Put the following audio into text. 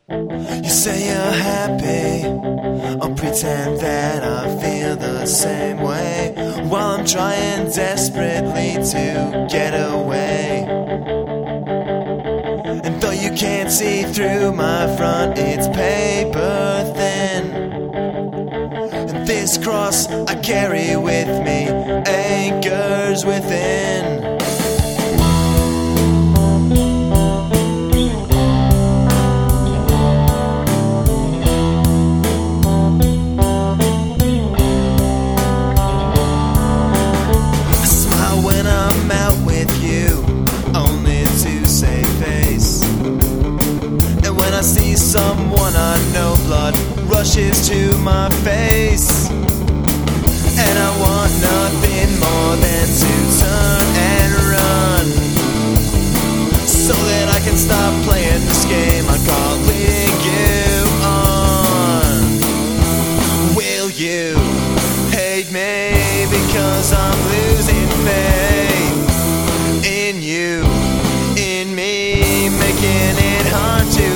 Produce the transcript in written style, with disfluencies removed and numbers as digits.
You say you're happy, I'll pretend that I feel the same way, while I'm trying desperately to get away. And though you can't see through my front, it's paper thin. And this cross I carry with me anchors within. I see someone I know, blood rushes to my face, and I want nothing more than to turn and run, so that I can stop playing this game I call leading you on. Will you hate me because I'm losing faith in you, in me, making it hard to